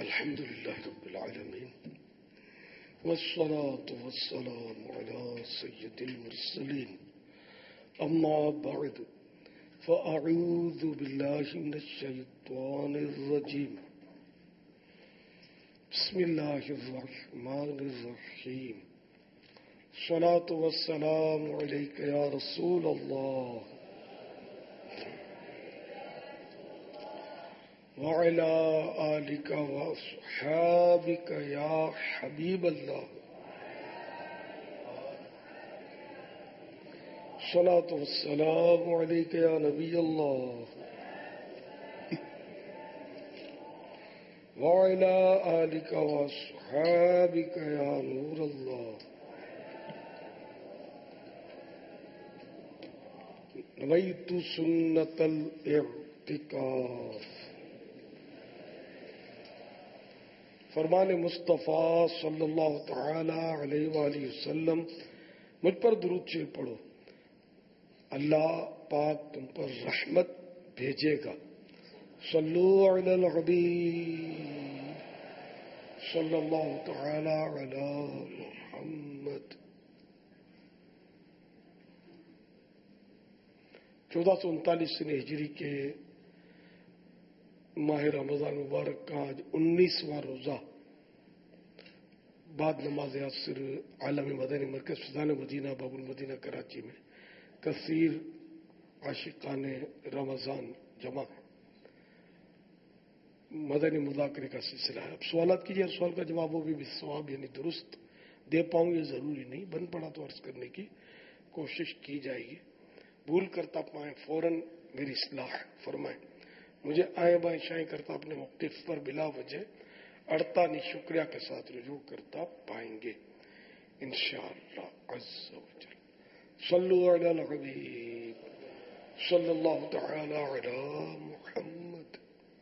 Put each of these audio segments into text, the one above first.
الحمد لله رب العالمين والصلاة والسلام على سيد المرسلين أما بعد فأعوذ بالله من الشيطان الرجيم بسم الله الرحمن الرحيم الصلاة والسلام عليك يا رسول الله وعلى آلك وأصحابك يا حبيب الله الصلاة والسلام عليك يا نبي الله وعلى آلك وأصحابك يا نور الله نويت سنة الاعتكاف فرمان مصطفیٰ صلی اللہ تعالی علیہ وآلہ وسلم مجھ پر درود شریف پڑھو، اللہ پاک تم پر رحمت بھیجے گا۔ صلو علی الحبیب صلی اللہ تعالی علی محمد۔ 1439 سن ہجری کے ماہ رمضان مبارک کا آج 19واں روزہ بعد نماز عصر عالمی مدنی مرکز فضان مدینہ باب المدینہ کراچی میں کثیر عاشقان رمضان جمع ہے، مدنی مذاکرے کا سلسلہ ہے۔ اب سوالات کیجیے، سوال کا جواب وہ بھی بالصواب یعنی درست دے پاؤں یہ ضروری نہیں، بن پڑا تو عرض کرنے کی کوشش کی جائے گی، بھول کرتا پائیں فوراً میری اصلاح فرمائیں۔ مجھے آئیں بائیں شائیں کرتا اپنے موقف پر بلا وجہ اڑتا نہیں شکریہ کے ساتھ رجوع کرتا پائیں گے انشاءاللہ عز و جل۔ صلو علی الحبیب صلی اللہ تعالی علی محمد۔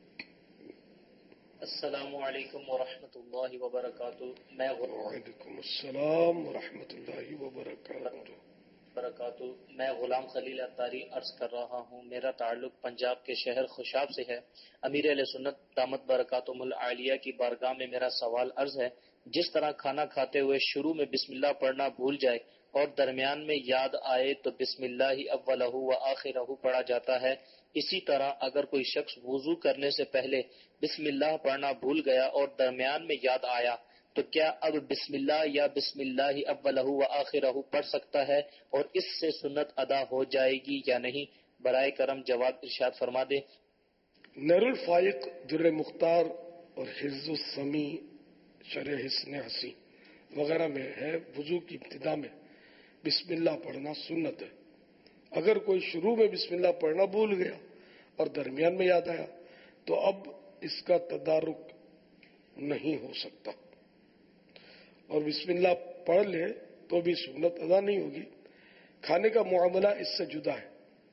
السلام علیکم ورحمۃ اللہ وبرکاتہ۔ وعلیکم السلام ورحمۃ اللہ وبرکاتہ۔ میں غلام خلیل اتاری عرض کر رہا ہوں، میرا تعلق پنجاب کے شہر خوشاب سے ہے۔ امیر اہل سنت دامت برکاتہم العالیہ کی بارگاہ میں میرا سوال عرض ہے، جس طرح کھانا کھاتے ہوئے شروع میں بسم اللہ پڑھنا بھول جائے اور درمیان میں یاد آئے تو بسم اللہ اولہ و آخرہ پڑھا جاتا ہے، اسی طرح اگر کوئی شخص وضو کرنے سے پہلے بسم اللہ پڑھنا بھول گیا اور درمیان میں یاد آیا تو کیا اب بسم اللہ یا بسم اللہ اولہ و آخرہ پڑھ سکتا ہے اور اس سے سنت ادا ہو جائے گی یا نہیں؟ برائے کرم جواب ارشاد فرما دے۔ نیر الفائق در مختار اور حفظ السمی شرح حسن حسین وغیرہ میں ہے وضو کی ابتدا میں بسم اللہ پڑھنا سنت ہے۔ اگر کوئی شروع میں بسم اللہ پڑھنا بھول گیا اور درمیان میں یاد آیا تو اب اس کا تدارک نہیں ہو سکتا اور بسم اللہ پڑھ لے تو بھی سنت ادا نہیں ہوگی۔ کھانے کا معاملہ اس سے جدا ہے،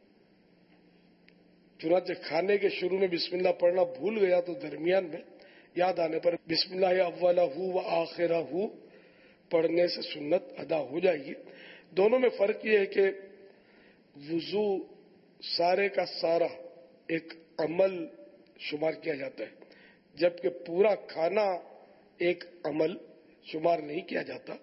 چنانچہ کھانے کے شروع میں بسم اللہ پڑھنا بھول گیا تو درمیان میں یاد آنے پر بسم اللہ اولہ و آخرہ پڑھنے سے سنت ادا ہو جائے گی۔ دونوں میں فرق یہ ہے کہ وضو سارے کا سارا ایک عمل شمار کیا جاتا ہے، جبکہ پورا کھانا ایک عمل شمار نہیں کیا جاتا،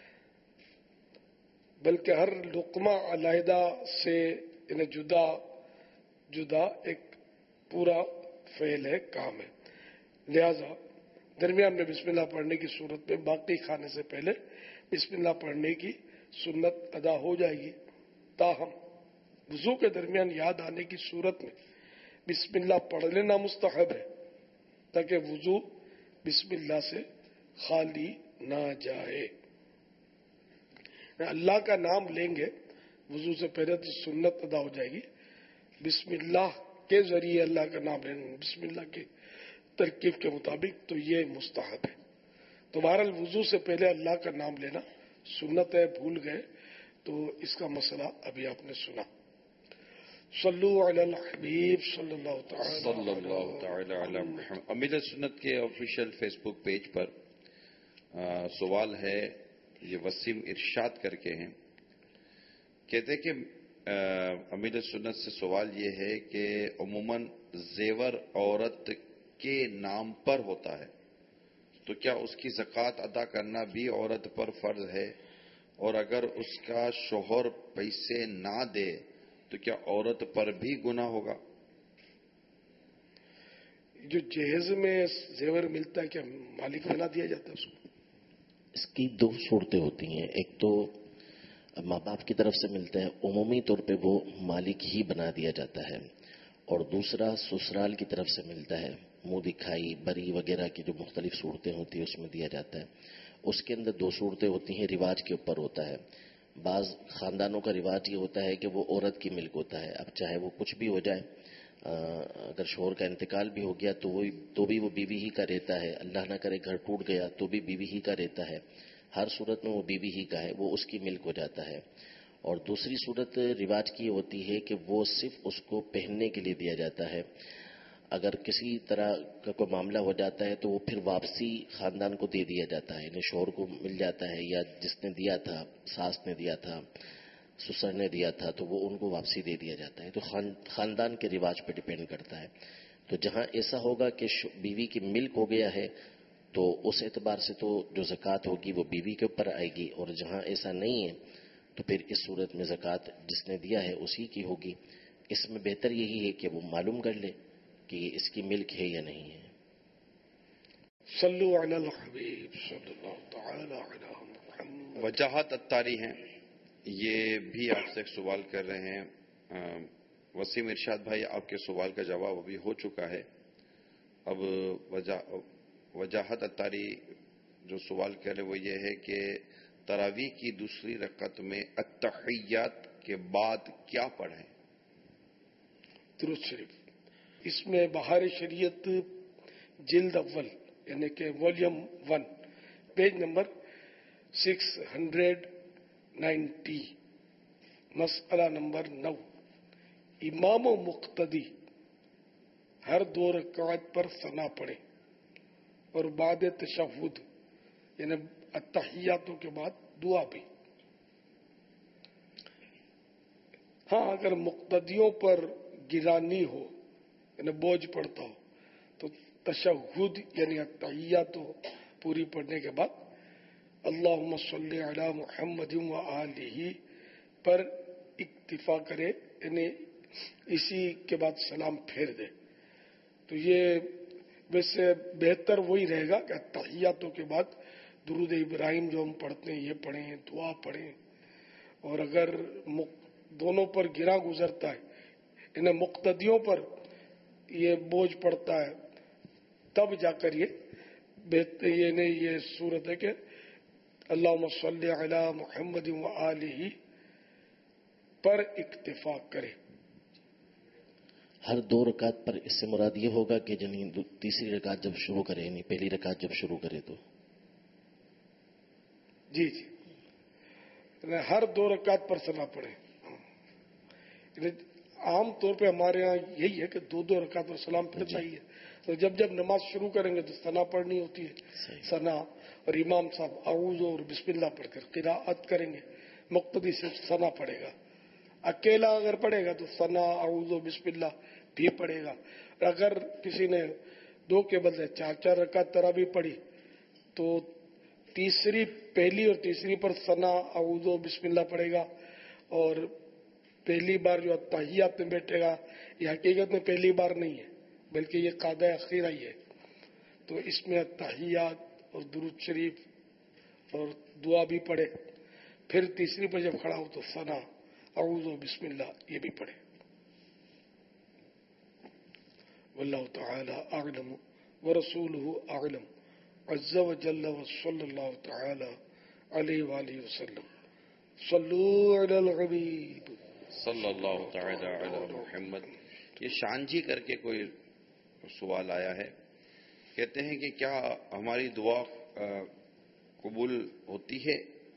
بلکہ ہر لقمہ علیحدہ سے انہیں جدا جدا ایک پورا فعل ہے، کام ہے۔ لہذا درمیان میں بسم اللہ پڑھنے کی صورت میں باقی کھانے سے پہلے بسم اللہ پڑھنے کی سنت ادا ہو جائے گی۔ تاہم وضو کے درمیان یاد آنے کی صورت میں بسم اللہ پڑھ لینا مستحب ہے تاکہ وضو بسم اللہ سے خالی نہ جائے۔ اللہ کا نام لیں گے وضو سے پہلے تو سنت ادا ہو جائے گی، بسم اللہ کے ذریعے اللہ کا نام لینا بسم اللہ کی ترکیب کے مطابق تو یہ مستحب ہے۔ تو بہرحال وضو سے پہلے اللہ کا نام لینا سنت ہے، بھول گئے تو اس کا مسئلہ ابھی آپ نے سنا۔ صلو علی الحبیب صلی اللہ تعالی علی محمد۔ امیر سنت کے آفیشیل فیس بک پیج پر سوال ہے، یہ وسیم ارشاد کر کے ہیں، کہتے کہ امیر سنت سے سوال یہ ہے کہ عموماً زیور عورت کے نام پر ہوتا ہے تو کیا اس کی زکوٰۃ ادا کرنا بھی عورت پر فرض ہے؟ اور اگر اس کا شوہر پیسے نہ دے تو کیا عورت پر بھی گناہ ہوگا؟ جو جہیز میں زیور ملتا ہے کیا مالک بنا دیا جاتا ہے اس کو؟ اس کی دو صورتیں ہوتی ہیں. ایک تو ماں باپ کی طرف سے ملتا ہے، عمومی طور پہ وہ مالک ہی بنا دیا جاتا ہے. اور دوسرا سسرال کی طرف سے ملتا ہے، منہ دکھائی، بری وغیرہ کی جو مختلف صورتیں ہوتی ہیں اس میں دیا جاتا ہے. اس کے اندر دو صورتیں ہوتی ہیں، رواج کے اوپر ہوتا ہے. بعض خاندانوں کا رواج یہ ہوتا ہے کہ وہ عورت کی ملک ہوتا ہے. اب چاہے وہ کچھ بھی ہو جائے، اگر شوہر کا انتقال بھی ہو گیا تو بھی وہ بیوی ہی کا رہتا ہے. اللہ نہ کرے گھر ٹوٹ گیا تو بھی بیوی ہی کا رہتا ہے. ہر صورت میں وہ بیوی ہی کا ہے، وہ اس کی ملک ہو جاتا ہے. اور دوسری صورت رواج کی ہوتی ہے کہ وہ صرف اس کو پہننے کے لیے دیا جاتا ہے. اگر کسی طرح کا کوئی معاملہ ہو جاتا ہے تو وہ پھر واپسی خاندان کو دے دیا جاتا ہے، یعنی شوہر کو مل جاتا ہے، یا جس نے دیا تھا، ساس نے دیا تھا، سسر نے دیا تھا، تو وہ ان کو واپسی دے دیا جاتا ہے. تو خاندان کے رواج پہ ڈیپینڈ کرتا ہے. تو جہاں ایسا ہوگا کہ بیوی کی ملک ہو گیا ہے تو اس اعتبار سے تو جو زکوٰۃ ہوگی وہ بیوی کے اوپر آئے گی. اور جہاں ایسا نہیں ہے تو پھر اس صورت میں زکوٰۃ جس نے دیا ہے اسی کی ہوگی. اس میں بہتر یہی ہے کہ وہ معلوم کر لے کہ یہ اس کی ملک ہے یا نہیں ہے. صلو علی الحبیب صلی اللہ تعالی علی محمد. وجاہت اتاری ہیں، یہ بھی آپ سے ایک سوال کر رہے ہیں. وسیم ارشاد بھائی، آپ کے سوال کا جواب ابھی ہو چکا ہے. اب وجاہت اتاری جو سوال کر رہے وہ یہ ہے کہ تراویح کی دوسری رکعت میں التحیات کے بعد کیا پڑھیں؟ درود شریف. اس میں بہار شریعت جلد اول یعنی کہ والیوم 1 پیج نمبر 690 مسئلہ نمبر 9، امام و مقتدی ہر 2 رکعت پر ثنا پڑھے اور بعد تشہد یعنی التحیاتوں کے بعد دعا بھی. ہاں اگر مقتدیوں پر گرانی ہو یعنی بوجھ پڑتا ہو تو تشہد یعنی التحیات پوری پڑھنے کے بعد اللہم صلی علی محمد و آلہ پر اکتفا کرے، یعنی اسی کے بعد سلام پھیر دے. تو یہ ویسے بہتر وہی رہے گا کہ التحیاتوں کے بعد درود ابراہیم جو ہم پڑھتے ہیں یہ پڑھیں، دعا پڑھیں. اور اگر دونوں پر گرا گزرتا ہے انہیں مقتدیوں پر یہ بوجھ پڑتا ہے تب جا کر یہ صورت ہے کہ اللہم صلی علی محمد و آلہ پر اکتفا کرے. ہر 2 رکعت پر اس سے مراد یہ ہوگا کہ تیسری رکعت جب شروع کرے، یعنی پہلی رکعت جب شروع کرے تو جی ہر 2 رکعت پر ثنا پڑھے. عام طور پہ ہمارے ہاں یہی ہے کہ 2 رکعت پر سلام پھرنا ہی ہے. تو جب نماز شروع کریں گے تو ثنا پڑھنی ہوتی ہے، ثنا. اور امام صاحب اعوذ اور بسم اللہ پڑھ کر قراءت کریں گے. مقتدی صرف ثنا پڑھے گا. اکیلا اگر پڑھے گا تو ثنا اعوذ و بسم اللہ بھی پڑھے گا. اگر کسی نے 2 کے بدلے 4 رکعت تراویح پڑھی تو پہلی اور تیسری پر ثنا اعوذ و بسم اللہ پڑھے گا. اور پہلی بار جو التحیات میں بیٹھے گا یہ حقیقت میں پہلی بار نہیں ہے بلکہ یہ قاعدہ اخیرہ ہی ہے. تو اس میں التحیات اور درود شریف اور دعا بھی پڑھے. پھر تیسری پر جب کھڑا ہو تو ثنا اعوذ و بسم اللہ یہ بھی پڑھے. واللہ تعالی اعلم ورسولہ اعلم عز وجل وصلی اللہ تعالی علیہ وآلہ وسلم. صلو علی الحبیب صلی اللہ تعالی علی محمد. یہ شان جی کر کے کوئی سوال آیا ہے، کہتے ہیں کہ کیا ہماری دعا قبول ہوتی ہے؟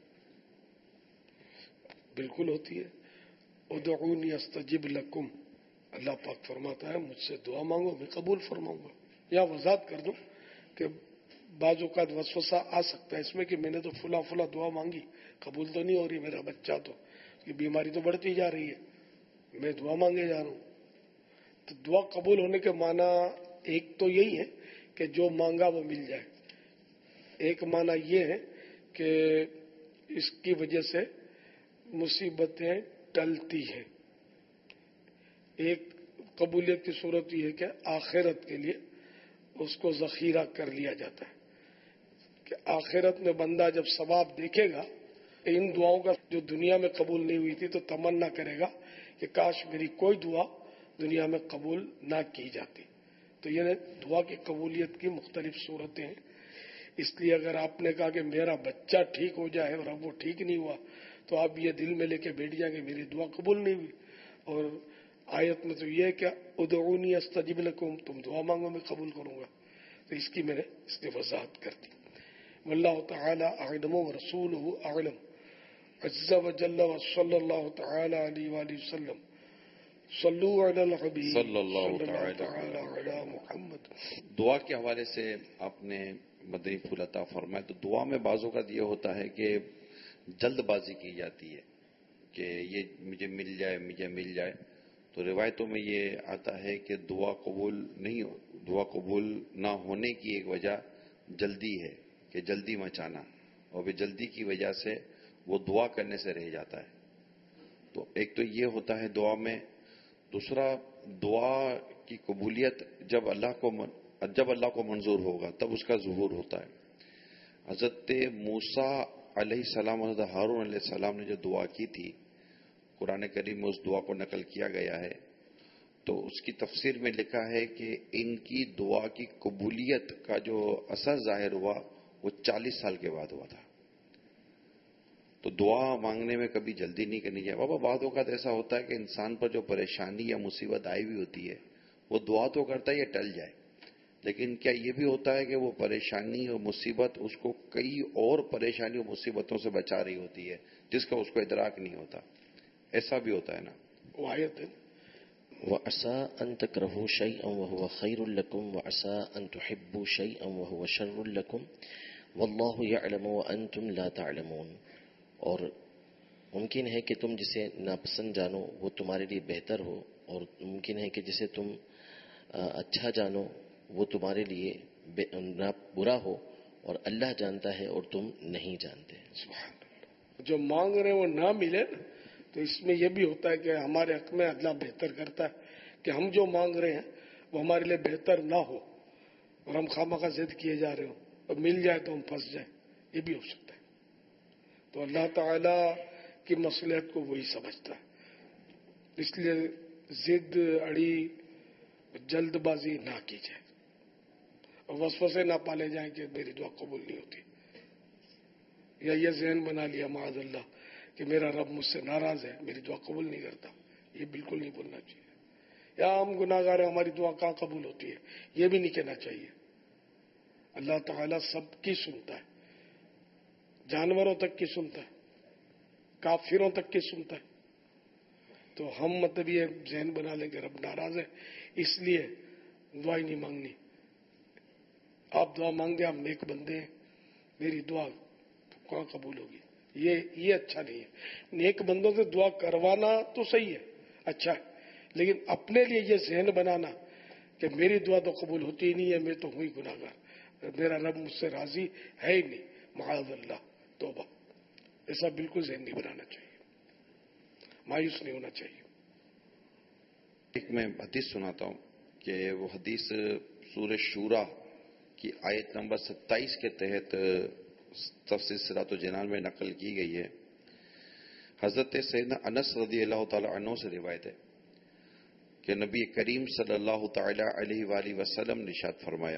بالکل ہوتی ہے. ادعونی استجب لکم، اللہ پاک فرماتا ہے مجھ سے دعا مانگو میں قبول فرماؤں گا. یا وضاحت کر دوں کہ بعض اوقات وسوسہ آ سکتا ہے اس میں کہ میں نے تو فلاں دعا مانگی قبول تو نہیں ہو رہی، میرا بچہ تو یہ بیماری تو بڑھتی جا رہی ہے، میں دعا مانگے جا رہا ہوں. تو دعا قبول ہونے کے معنی ایک تو یہی ہے کہ جو مانگا وہ مل جائے، ایک معنی یہ ہے کہ اس کی وجہ سے مصیبتیں ٹلتی ہیں. ایک قبولیت کی صورت یہ ہے کہ آخرت کے لیے اس کو ذخیرہ کر لیا جاتا ہے کہ آخرت میں بندہ جب ثواب دیکھے گا ان دعاؤں کا جو دنیا میں قبول نہیں ہوئی تھی تو تمنا کرے گا کہ کاش میری کوئی دعا دنیا میں قبول نہ کی جاتی. تو یہ دعا کی قبولیت کی مختلف صورتیں ہیں. اس لیے اگر آپ نے کہا کہ میرا بچہ ٹھیک ہو جائے اور اب وہ ٹھیک نہیں ہوا تو آپ یہ دل میں لے کے بیٹھ جائیں کہ میری دعا قبول نہیں ہوئی. اور آیت میں تو یہ ہے کہ ادعونی استجب لکم، تم دعا مانگو میں قبول کروں گا. تو اس کی میں نے اس نے وضاحت کر دی. واللہ تعالی اعلم ورسولہ اعلم عز وجل وصلی اللہ تعالی علیہ وآلہ وسلم. صلو علی الحبیب صلی اللہ تعالی علی محمد. دعا کے حوالے سے آپ نے مدنی پھول عطا فرمایا. تو دعا میں بعض اوقات یہ ہوتا ہے کہ جلد بازی کی جاتی ہے کہ یہ مجھے مل جائے مجھے مل جائے. تو روایتوں میں یہ آتا ہے کہ دعا قبول نہ ہونے کی ایک وجہ جلدی ہے کہ جلدی مچانا، اور جلدی کی وجہ سے وہ دعا کرنے سے رہ جاتا ہے. تو ایک تو یہ ہوتا ہے دعا میں. دوسرا، دعا کی قبولیت جب اللہ کو منظور ہوگا تب اس کا ظہور ہوتا ہے. حضرت موسیٰ علیہ السلام اور حضرت ہارون علیہ السلام نے جو دعا کی تھی، قرآن کریم میں اس دعا کو نقل کیا گیا ہے. تو اس کی تفسیر میں لکھا ہے کہ ان کی دعا کی قبولیت کا جو اثر ظاہر ہوا وہ 40 سال کے بعد ہوا تھا. تو دعا مانگنے میں کبھی جلدی نہیں کرنی چاہیے. بابا بعض اوقات ایسا ہوتا ہے کہ انسان پر جو پریشانی یا مصیبت آئی ہوئی ہوتی ہے وہ دعا تو کرتا ہے یہ ٹل جائے، لیکن کیا یہ بھی ہوتا ہے کہ وہ پریشانی اور مصیبت اس کو کئی اور پریشانی اور مصیبتوں سے بچا رہی ہوتی ہے جس کا اس کو ادراک نہیں ہوتا؟ ایسا بھی ہوتا ہے نا. وہ آیت ہے وَعَسَىٰ أَن تَكْرَهُوا شَيْئًا وَهُوَ خَيْرٌ لَكُمْ وَعَسَىٰ أَن تُحِبُّوا شَيْئًا وَهُوَ شَرٌّ لَكُمْ وَاللَّهُ يَعْلَمُ وَأَنتُمْ لَا تَعْلَمُونَ. اور ممکن ہے کہ تم جسے ناپسند جانو وہ تمہارے لیے بہتر ہو، اور ممکن ہے کہ جسے تم اچھا جانو وہ تمہارے لیے برا ہو، اور اللہ جانتا ہے اور تم نہیں جانتے. سبحان اللہ. جو مانگ رہے ہیں وہ نہ ملے نا تو اس میں یہ بھی ہوتا ہے کہ ہمارے حق میں اللہ بہتر کرتا ہے کہ ہم جو مانگ رہے ہیں وہ ہمارے لیے بہتر نہ ہو اور ہم خواہ ضد کیے جا رہے ہو اور مل جائے تو ہم پھنس جائیں. یہ بھی ہو سکتا ہے. تو اللہ تعالی کی مصلحت کو وہی سمجھتا ہے. اس لیے ضد اڑی جلد بازی نہ کی جائے اور وسوسے نہ پالے جائیں کہ میری دعا قبول نہیں ہوتی، یا یہ ذہن بنا لیا معاذ اللہ کہ میرا رب مجھ سے ناراض ہے میری دعا قبول نہیں کرتا. یہ بالکل نہیں بولنا چاہیے. یا ہم گناہگار ہیں ہماری دعا کہاں قبول ہوتی ہے، یہ بھی نہیں کہنا چاہیے. اللہ تعالیٰ سب کی سنتا ہے، جانوروں تک کی سنتا ہے، کافروں تک کی سنتا ہے. تو ہم مطلب یہ ذہن بنا لیں کہ رب ناراض ہے اس لیے دعا ہی نہیں مانگنی. آپ دعا مانگے، آپ نیک بندے ہیں، میری دعا کہاں قبول ہوگی، یہ اچھا نہیں ہے. نیک بندوں سے دعا کروانا تو صحیح ہے، اچھا ہے، لیکن اپنے لیے یہ ذہن بنانا کہ میری دعا تو قبول ہوتی ہی نہیں ہے، میں تو ہوئی گناہگار، میرا رب مجھ سے راضی ہے ہی نہیں، معاذ اللہ، توبہ. ایسا بالکل ذہن نہیں بنانا چاہیے، مایوس نہیں ہونا چاہیے. ایک میں حدیث سناتا ہوں کہ وہ حدیث سورہ شورا کی آیت نمبر 27 کے تحت تفسیر صراط الجنان میں نقل کی گئی ہے. حضرت سیدنا انس رضی اللہ تعالی عنہ سے روایت ہے کہ نبی کریم صلی اللہ تعالی علیہ وآلہ وسلم نے ارشاد فرمایا،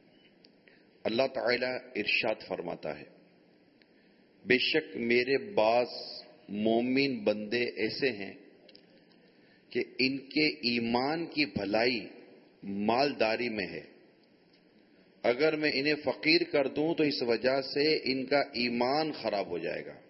اللہ تعالی ارشاد فرماتا ہے، بے شک میرے بعض مومن بندے ایسے ہیں کہ ان کے ایمان کی بھلائی مالداری میں ہے، اگر میں انہیں فقیر کر دوں تو اس وجہ سے ان کا ایمان خراب ہو جائے گا.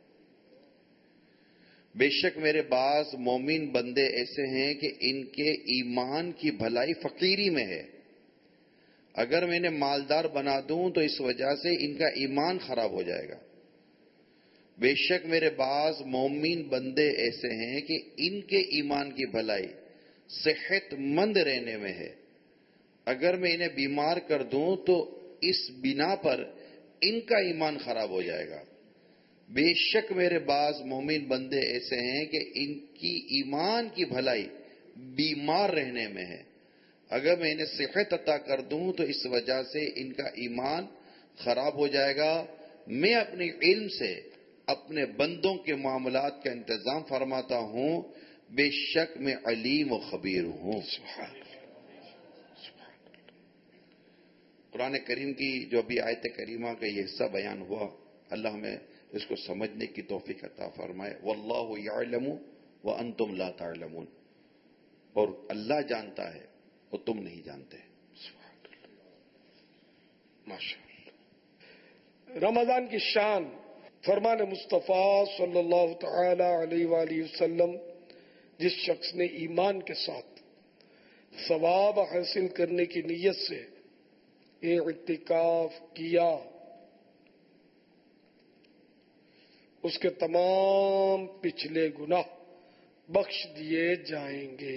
بے شک میرے بعض مومن بندے ایسے ہیں کہ ان کے ایمان کی بھلائی فقیری میں ہے، اگر میں انہیں مالدار بنا دوں تو اس وجہ سے ان کا ایمان خراب ہو جائے گا. بے شک میرے بعض مومن بندے ایسے ہیں کہ ان کے ایمان کی بھلائی صحت مند رہنے میں ہے، اگر میں انہیں بیمار کر دوں تو اس بنا پر ان کا ایمان خراب ہو جائے گا. بے شک میرے بعض مومن بندے ایسے ہیں کہ ان کی ایمان کی بھلائی بیمار رہنے میں ہے. اگر میں انہیں صحت عطا کر دوں تو اس وجہ سے ان کا ایمان خراب ہو جائے گا. میں اپنے علم سے اپنے بندوں کے معاملات کا انتظام فرماتا ہوں. بے شک میں علیم و خبیر ہوں. قرآن کریم کی جو ابھی آیت کریمہ کا یہ حصہ بیان ہوا، اللہ ہمیں اس کو سمجھنے کی توفیق عطا فرمائے. واللہ یعلم وانتم لا تعلمون. اور اللہ جانتا ہے اور تم نہیں جانتے. رمضان کی شان، فرمان مصطفیٰ صلی اللہ تعالی علیہ وآلہ وسلم، جس شخص نے ایمان کے ساتھ ثواب حاصل کرنے کی نیت سے اعتکاف کیا، اس کے تمام پچھلے گناہ بخش دیے جائیں گے.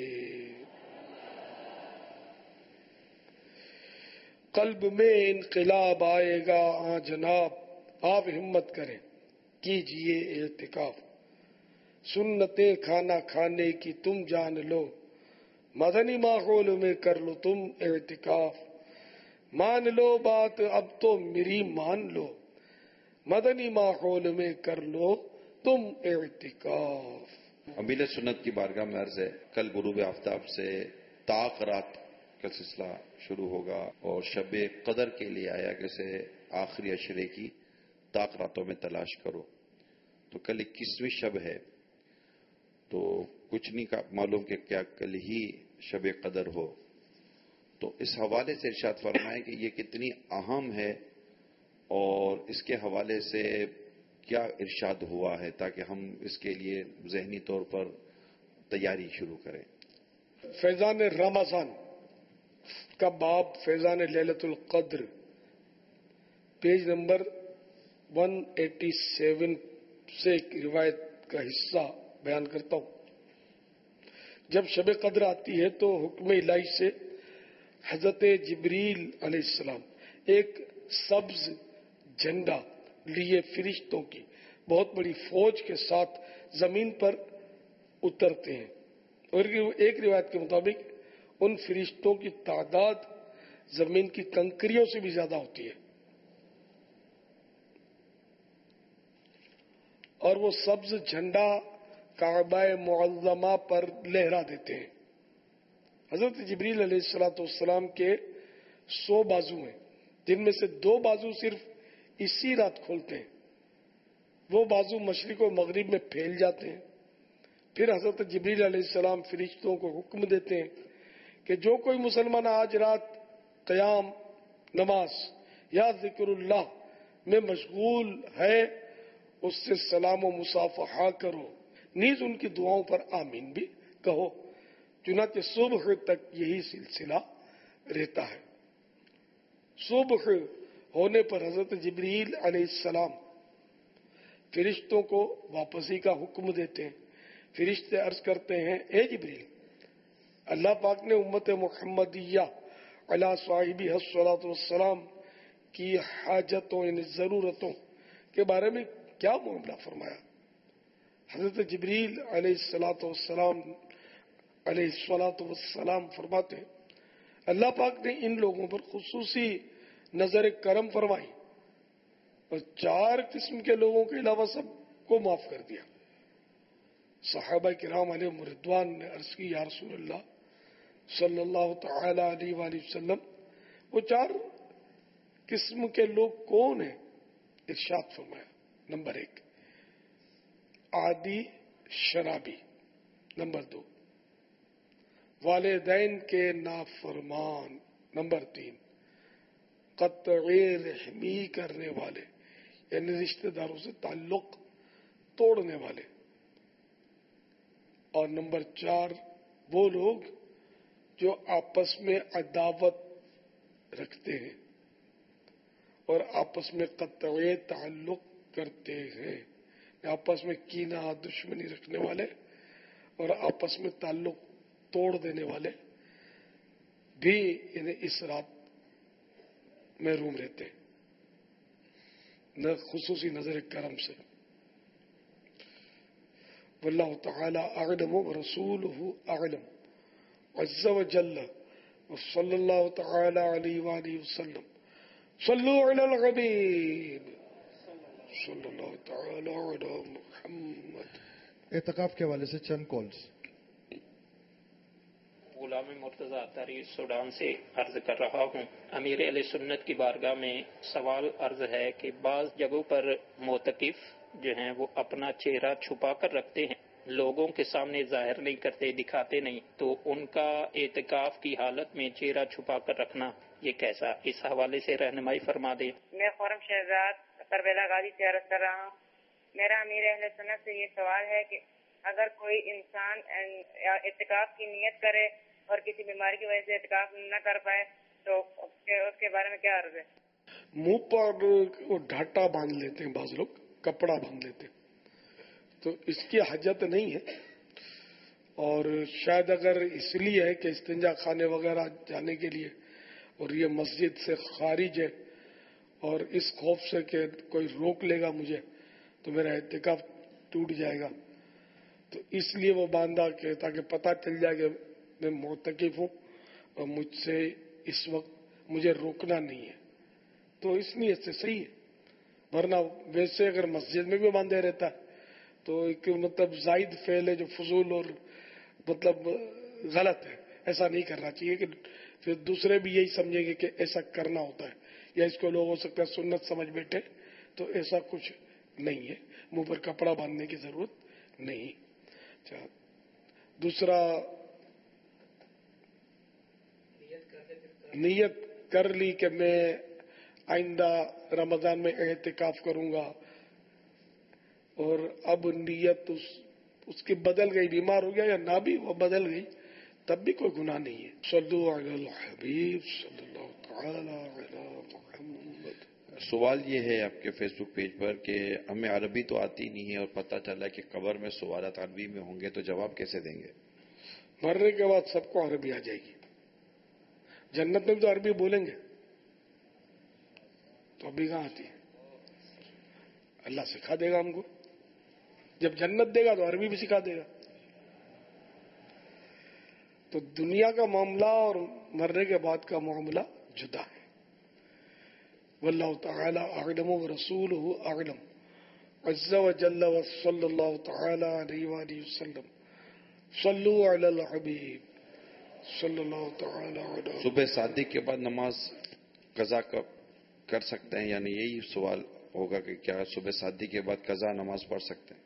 قلب میں انقلاب آئے گا. جناب آپ ہمت کریں، کیجئے اعتکاف. سنتیں کھانا کھانے کی تم جان لو، مدنی ماحول میں کر لو تم اعتکاف. مان لو بات اب تو میری مان لو، مدنی ماحول میں کر لو تم اعتکاف. امیر سنت کی بارگاہ میں عرض ہے، کل غروب آفتاب سے طاق رات کا سلسلہ شروع ہوگا اور شب قدر کے لیے آیا کیسے آخری عشرے کی طاق راتوں میں تلاش کرو. تو کل 21ویں شب ہے، تو کچھ نہیں معلوم کہ کیا کل ہی شب قدر ہو. تو اس حوالے سے ارشاد فرمائیں کہ یہ کتنی اہم ہے اور اس کے حوالے سے کیا ارشاد ہوا ہے تاکہ ہم اس کے لیے ذہنی طور پر تیاری شروع کریں. فیضان رمضان کا باب فیضان لیلۃ القدر، پیج نمبر 187 سے ایک روایت کا حصہ بیان کرتا ہوں. جب شب قدر آتی ہے تو حکم الہی سے حضرت جبریل علیہ السلام ایک سبز جھنڈا لیے فرشتوں کی بہت بڑی فوج کے ساتھ زمین پر اترتے ہیں، اور ایک روایت کے مطابق ان فرشتوں کی تعداد زمین کی کنکریوں سے بھی زیادہ ہوتی ہے، اور وہ سبز جھنڈا کعبہ معظمہ پر لہرا دیتے ہیں. حضرت جبریل علیہ السلام کے 100 بازو ہیں، جن میں سے 2 بازو صرف اسی رات کھولتے ہیں. وہ بازو مشرق و مغرب میں پھیل جاتے ہیں. پھر حضرت جبریل علیہ السلام فرشتوں کو حکم دیتے ہیں کہ جو کوئی مسلمان آج رات قیام، نماز یا ذکر اللہ میں مشغول ہے اس سے سلام و مصافحہ کرو، نیز ان کی دعاؤں پر آمین بھی کہو. چنانچہ صبح تک یہی سلسلہ رہتا ہے. صبح ہونے پر حضرت جبریل علیہ السلام فرشتوں کو واپسی کا حکم دیتے ہیں. فرشتے عرض کرتے ہیں، اے جبریل، اللہ پاک نے امت محمدیہ علی صاحبہ الصلاۃ والسلام کی حاجتوں یعنی ضرورتوں کے بارے میں کیا معاملہ فرمایا؟ حضرت جبریل علیہ السلام فرماتے ہیں، اللہ پاک نے ان لوگوں پر خصوصی نظر کرم فرمائی اور 4 قسم کے لوگوں کے علاوہ سب کو معاف کر دیا. صحابہ کرام علیہم رضوان نے عرض کی، یا رسول اللہ صلی اللہ تعالی علیہ وآلہ وسلم، وہ 4 قسم کے لوگ کون ہیں؟ ارشاد فرمایا، نمبر 1 عادی شرابی، نمبر 2 والدین کے نافرمان، نمبر 3 قطع رحمی کرنے والے یعنی رشتہ داروں سے تعلق توڑنے والے، اور نمبر 4 وہ لوگ جو آپس میں عداوت رکھتے ہیں اور آپس میں قطع تعلق کرتے ہیں، آپس میں کینہ دشمنی رکھنے والے اور آپس میں تعلق توڑ دینے والے بھی یعنی اس رات محروم رہتے ہیں. خصوصی نظر کرم سے. واللہ تعالی اعلم ورسولہ اعلم عز وجل وصلی اللہ تعالی علیہ وآلہ وسلم. صلو علی الحبیب صلی اللہ تعالی علی محمد. اعتکاف کے حوالے سے چند کالز. غلام مرتضی اطہری سوڈان سے عرض کر رہا ہوں. امیر اہل سنت کی بارگاہ میں سوال عرض ہے کہ بعض جگہوں پر معتکف جو ہیں وہ اپنا چہرہ چھپا کر رکھتے ہیں، لوگوں کے سامنے ظاہر نہیں کرتے، دکھاتے نہیں، تو ان کا اعتکاف کی حالت میں چہرہ چھپا کر رکھنا یہ کیسا؟ اس حوالے سے رہنمائی فرما دیں. میں خورم شہزاد کربلا غازی سے عرض کر رہا ہوں. میرا امیر اہل سنت سے یہ سوال ہے کہ اگر کوئی انسان اعتکاف کی نیت کرے اور کسی بیماری کی وجہ سے اعتکاف نہ کر پائے تو اس کے بارے میں کیا عرض ہے؟ منہ پر وہ ڈھاٹا باندھ لیتے ہیں، بعض لوگ کپڑا باندھ لیتے ہیں، تو اس کی حاجت نہیں ہے. اور شاید اگر اس لیے ہے کہ استنجا خانے وغیرہ جانے کے لیے اور یہ مسجد سے خارج ہے اور اس خوف سے کہ کوئی روک لے گا مجھے تو میرا اعتکاف ٹوٹ جائے گا، تو اس لیے وہ باندھا کہ تاکہ پتہ چل جائے کہ میں معتکف ہوں اور مجھ سے اس وقت مجھے روکنا نہیں ہے، تو اس نیت سے صحیح ہے. ورنہ ویسے اگر مسجد میں بھی باندھے رہتا ہے تو ایک مطلب زائد فعل ہے جو فضول اور مطلب غلط ہے. ایسا نہیں کرنا چاہیے کہ پھر دوسرے بھی یہی سمجھیں گے کہ ایسا کرنا ہوتا ہے یا اس کو لوگ ہو سکتا ہے سنت سمجھ بیٹھے، تو ایسا کچھ نہیں ہے. منہ پر کپڑا باندھنے کی ضرورت نہیں. اچھا، دوسرا نیت کر لی کہ میں آئندہ رمضان میں اعتکاف کروں گا اور اب نیت اس کی بدل گئی، بیمار ہو گیا یا نہ بھی وہ بدل گئی، تب بھی کوئی گناہ نہیں ہے. صلو علی الحبیب صلی اللہ تعالی علی محمد. سوال یہ ہے آپ کے فیس بک پیج پر کہ ہمیں عربی تو آتی نہیں ہے اور پتہ چلا کہ قبر میں سوالات عربی میں ہوں گے، تو جواب کیسے دیں گے؟ مرنے کے بعد سب کو عربی آ جائے گی. جنت میں بھی تو عربی بولیں گے، تو ابھی کہاں آتی ہے؟ اللہ سکھا دے گا ہم کو. جب جنت دے گا تو عربی بھی سکھا دے گا. تو دنیا کا معاملہ اور مرنے کے بعد کا معاملہ جدا ہے. واللہ تعالی اعلم ورسولہ اعلم عز وجل وصلی اللہ تعالی علیہ وآلہ وسلم. صلو علی الحبیب صلی اللہ تعالی علیہ. صبح صادق کے بعد نماز قضا کر سکتے ہیں؟ یعنی یہی سوال ہوگا کہ کیا صبح صادق کے بعد قضا نماز پڑھ سکتے ہیں؟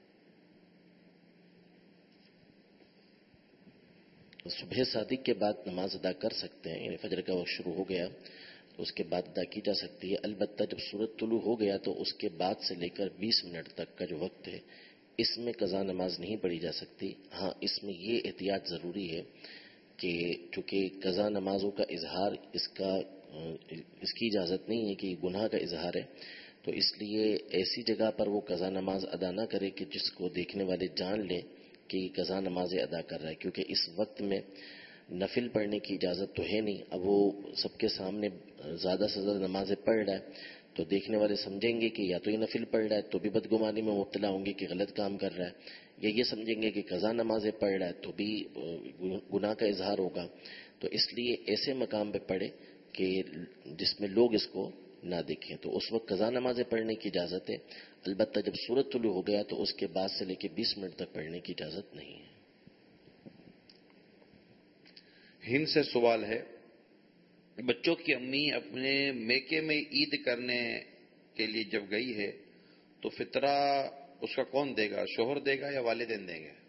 صبح صادق کے بعد نماز ادا کر سکتے ہیں، یعنی فجر کا وقت شروع ہو گیا تو اس کے بعد ادا کی جا سکتی ہے. البتہ جب سورج طلوع ہو گیا تو اس کے بعد سے لے کر 20 منٹ تک کا جو وقت ہے اس میں قضا نماز نہیں پڑھی جا سکتی. ہاں، اس میں یہ احتیاط ضروری ہے کہ چونکہ قضا نمازوں کا اظہار اس کی اجازت نہیں ہے کہ گناہ کا اظہار ہے، تو اس لیے ایسی جگہ پر وہ قضا نماز ادا نہ کرے کہ جس کو دیکھنے والے جان لیں کہ قضا نمازیں ادا کر رہا ہے، کیونکہ اس وقت میں نفل پڑھنے کی اجازت تو ہے نہیں. اب وہ سب کے سامنے زیادہ سے زیادہ نمازیں پڑھ رہا ہے تو دیکھنے والے سمجھیں گے کہ یا تو یہ نفل پڑھ رہا ہے تو بھی بدگمانی میں مبتلا ہوں گے کہ غلط کام کر رہا ہے، یا یہ سمجھیں گے کہ قضا نمازیں پڑھ رہا ہے تو بھی گناہ کا اظہار ہوگا. تو اس لیے ایسے مقام پہ پڑھے کہ جس میں لوگ اس کو نہ دیکھیں، تو اس وقت قضا نمازیں پڑھنے کی اجازت ہے. البتہ جب سورج طلوع ہو گیا تو اس کے بعد سے لے کے 20 منٹ تک پڑھنے کی اجازت نہیں ہے. ہند سے سوال ہے، بچوں کی امی اپنے میکے میں عید کرنے کے لیے جب گئی ہے تو فطرہ اس کا کون دے گا؟ شوہر دے گا یا والدین دیں گے؟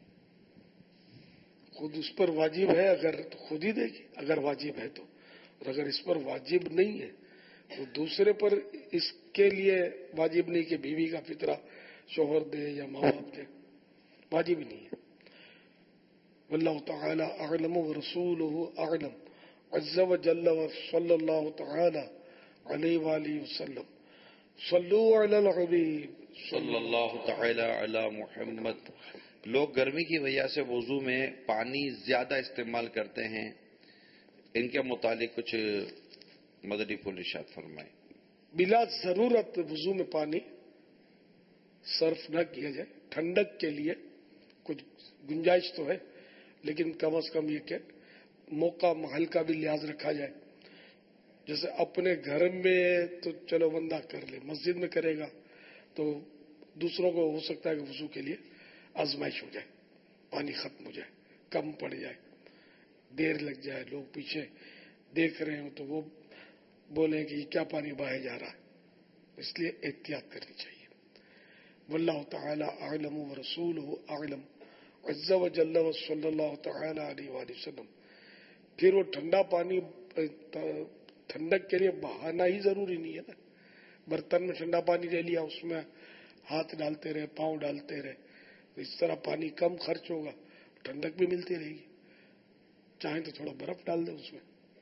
خود اس پر واجب ہے اگر تو خود ہی دے گی اگر واجب ہے تو، اور اگر اس پر واجب نہیں ہے تو دوسرے پر اس کے لیے واجب نہیں کہ بیوی کا فطرہ شوہر دے یا ماں باپ دے، واجب ہی نہیں ہے. واللہ تعالی اعلم ورسولہ اعلم عز وجل وصلی اللہ تعالی علیہ وآلہ وسلم. صلو علی الحبیب صلی اللہ تعالی علی محمد. لوگ گرمی کی وجہ سے وضو میں پانی زیادہ استعمال کرتے ہیں، ان کے متعلق کچھ مدنی پھول ارشاد فرمائیں. बिला जरूरत वजू में पानी सर्फ न किया जाए। ठंडक के लिए कुछ गुंजाइश तो है, लेकिन कम से कम ये कि मौका महल का भी लिहाज रखा जाए। जैसे अपने घर में तो चलो बंदा कर ले, मस्जिद में करेगा तो दूसरों को हो सकता है कि वजू के लिए आजमाइश हो जाए, पानी खत्म हो जाए, कम पड़ जाए, देर लग जाए, लोग पीछे देख रहे हो तो वो बोले कि क्या पानी बहाया जा रहा है। इसलिए एहतियात करनी चाहिए। वल्लाहु तआला अअलम व रसूलुहु अअलम अज़्ज़ा व जल्ला व सल्लल्लाहु तआला अलैहि वसल्लम। फिर वो ठंडा पानी ठंडक के लिए बहाना ही जरूरी नहीं है ना। बर्तन में ठंडा पानी ले लिया, उसमें हाथ डालते रहे, पांव डालते रहे, तो इस तरह पानी कम खर्च होगा, ठंडक भी मिलती रहेगी। चाहे तो थोड़ा बर्फ डाल दे उसमें,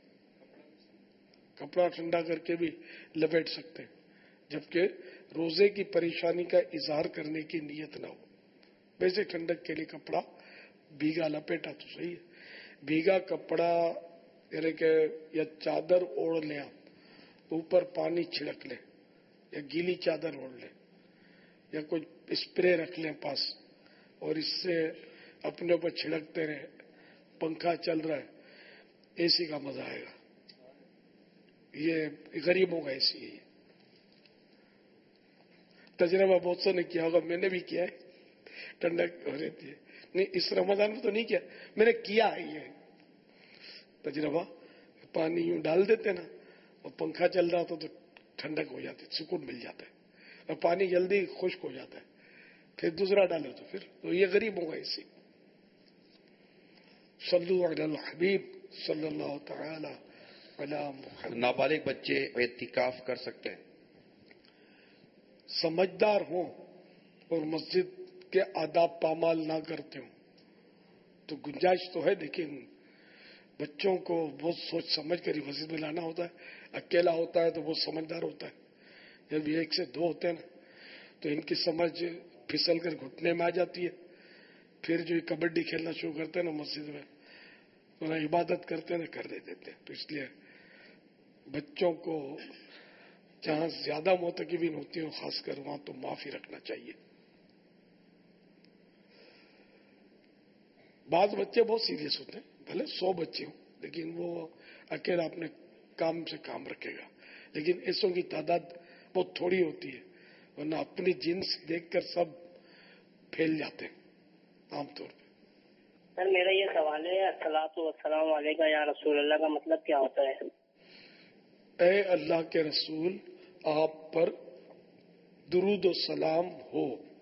कपड़ा ठंडा करके भी लपेट सकते हैं, जबकि रोजे की परेशानी का इजहार करने की नीयत ना हो। वैसे ठंडक के लिए कपड़ा भीगा लपेटा तो सही है। भीगा कपड़ा यानी कि या चादर ओढ़ लें, आप ऊपर पानी छिड़क लें, या गीली चादर ओढ़ लें, या कोई स्प्रे रख लें पास और इससे अपने ऊपर छिड़कते रहे। पंखा चल रहा है, एसी का मजा आएगा। ये गरीबों का एसी है। तजर्बा बहुत सौ ने किया होगा, मैंने भी किया है। ठंडक हो रहती है, नहीं इस रमजान में तो नहीं किया, मैंने किया है ये तजर्बा। पानी यूं डाल देते ना और पंखा चल रहा तो ठंडक हो जाती, सुकून मिल जाता है, और पानी जल्दी खुश्क हो जाता है। फिर दूसरा डालो तो फिर तो ये गरीबों का एसी। सल्लु अलल हबीब सल्लल्लाहु तआला अला मुहम्मद। नाबालिग बच्चे एतिकाफ कर सकते हैं? समझदार हों और मस्जिद के आदाब पामाल ना करते हो तो गुंजाइश तो है, लेकिन बच्चों को बहुत सोच समझ कर ही मस्जिद में लाना होता है। अकेला होता है तो बहुत समझदार होता है। जब एक से दो होते हैं ना तो इनकी समझ फिसल कर घुटने में आ जाती है। फिर जो कबड्डी खेलना शुरू करते हैं ना मस्जिद में, तो ना इबादत करते हैं ना कर देते हैं। तो इसलिए बच्चों को जहां ज्यादा मोतकिबीन होती हो खासकर वहां तो माफी रखना चाहिए। बाद बच्चे बहुत सीरियस होते हैं, भले 100 बच्चे हों, लेकिन वो अकेला अपने काम से काम रखेगा। लेकिन ऐसों की तादाद बहुत थोड़ी होती है, वरना अपनी जिन्स देखकर सब फैल जाते हैं आमतौर पर। सर मेरा ये सवाल है, अस्सलातु वस्सलामु अलैका या रसूल अल्लाह का मतलब क्या होता है? ए अल्लाह के रसूल, आप पर दुरूद व सलाम हो।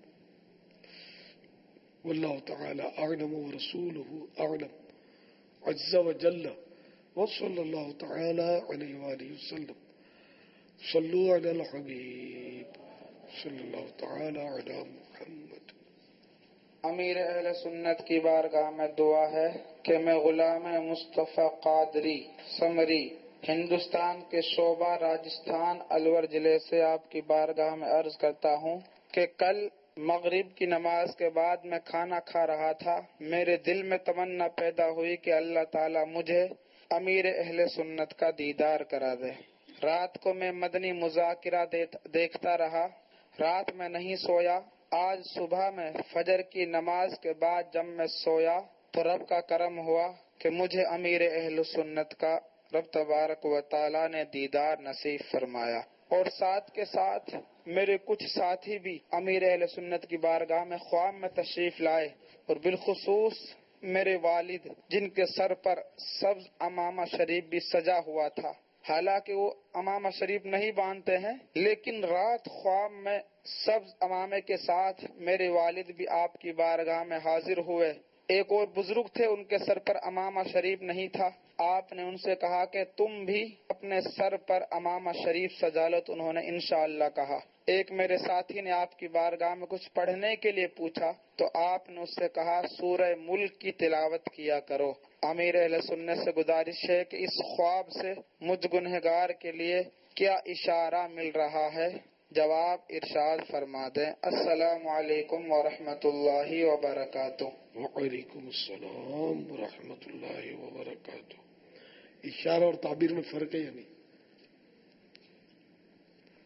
वल्लाहु तआला अअलम व रसूलुहु अअलम अज़्ज़ा व जल्ला व सल्लल्लाहु तआला अलैहि वसल्लम। सल्लु अलल हबीब सल्लल्लाहु तआला अला मुहम्मद। अमीर अहले सुन्नत की बारगाह में दुआ है कि मैं गुलाम मुस्तफ़ा कादरी समरी हिंदुस्तान के शोबा राजस्थान अलवर जिले से आपकी बारगाह में अर्ज करता हूँ कि कल मगरिब की नमाज के बाद मैं खाना खा रहा था। मेरे दिल में तमन्ना पैदा हुई कि अल्लाह ताला मुझे अमीर अहले सुन्नत का दीदार करा दे। रात को मैं मदनी मुज़ाकिरा देखता रहा, रात में नहीं सोया। आज सुबह में फजर की नमाज के बाद जब मैं सोया तो रब का करम हुआ कि मुझे अमीर अहले सुन्नत का रब तबारक व तआला ने दीदार नसीब फरमाया। और साथ के साथ मेरे कुछ साथी भी अमीर अहले सुन्नत की बारगाह में ख्वाब में तशरीफ लाए, और बिलखुसूस मेरे वालिद जिनके सर पर सब्ज अमामा शरीफ भी सजा हुआ था। हालांकि वो अमामा शरीफ नहीं बांधते हैं, लेकिन रात ख्वाब में सब्ज अमामे के साथ मेरे वालिद भी आपकी बारगाह में हाजिर हुए। एक और बुजुर्ग थे, उनके सर पर अमामा शरीफ नहीं था। आपने उनसे कहा कि तुम भी अपने सर पर अमामा शरीफ सजा लो, तो उन्होंने इंशाअल्लाह कहा। एक मेरे साथी ने आपकी बारगाह में कुछ पढ़ने के लिए पूछा तो आपने उससे कहा सूरह मुल्क की तिलावत किया करो। अमीर अहले सुन्नत से गुजारिश है कि इस ख्वाब से मुझ गुनहगार के लिए क्या इशारा मिल रहा है, जवाब इरशाद फरमा दें। अस्सलामु अलैकुम व रहमतुल्लाहि व बरकातुहू। वालेकुम अस्सलाम व रहमतुल्लाहि व बरकातुहू। इशारा और ताबीर में फर्क है या नहीं?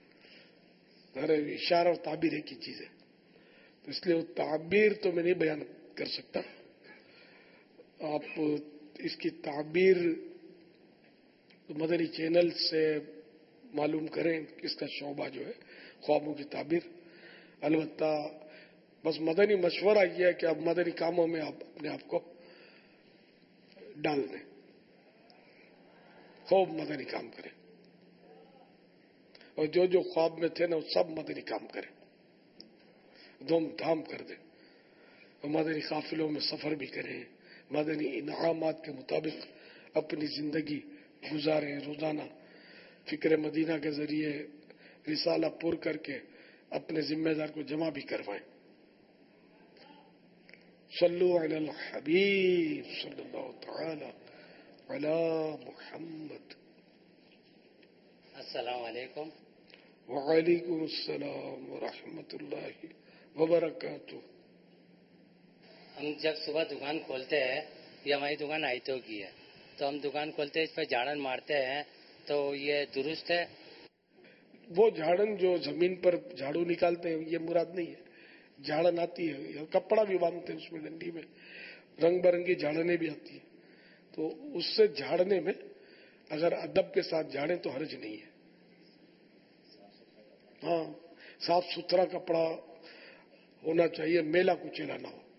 अरे इशारा और ताबीर एक ही चीज है, तो इसलिए वो ताबीर तो मैं नहीं बयान कर सकता। आप इसकी ताबीर तो मदनी चैनल से मालूम करें, इसका शोबा जो है ख्वाबों की ताबीर। अलबत्ता बस मदनी मशवरा यह है कि आप मदनी कामों में आप अपने आप को डाल दें, खूब मदनी काम करें, और जो जो ख्वाब में थे ना वो सब मदनी काम करें, धूमधाम कर दें, और मदनी काफिलों में सफर भी करें, मदनी इनामात के मुताबिक अपनी जिंदगी गुजारें। रोजाना फिक्र मदीना के जरिए रिसाला पुर करके अपने जिम्मेदार को जमा भी करवाएं। सल्लु अलल हबीब सल्लल्लाहु तआला अला मुहम्मद। अस्सलाम वालेकुम। वालेकुम अस्सलाम व रहमतुल्लाहि व बरकातुहू। हम जब सुबह दुकान खोलते हैं, ये हमारी दुकान आयतों की है, तो हम दुकान खोलते हैं, इस पर झाड़न मारते हैं, तो ये दुरुस्त है? वो झाड़न जो जमीन पर झाड़ू निकालते हैं ये मुराद नहीं है। झाड़न आती है, कपड़ा भी बांधते हैं उसमें, डंडी में रंग बिरंगी झाड़ने भी आती है, तो उससे झाड़ने में अगर अदब के साथ झाड़े तो हर्ज नहीं है। हाँ, साफ सुथरा कपड़ा होना चाहिए, मेला कुचेला ना हो।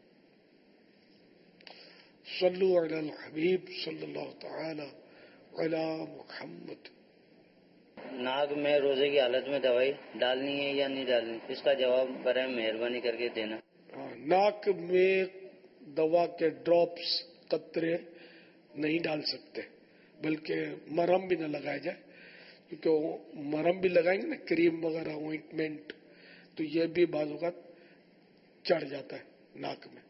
सल्लु अलल हबीब सल्लल्लाहु तआला अला मुहम्मद। नाक में रोजे की हालत में दवाई डालनी है या नहीं डालनी, इसका जवाब बराए मेहरबानी करके देना। नाक में दवा के ड्रॉप्स कतरे नहीं डाल सकते, बल्कि मरहम भी न लगाया जाए, क्योंकि मरहम भी लगाएंगे ना, क्रीम वगैरह ऑइंटमेंट, तो ये भी बाजू का चढ़ जाता है नाक में,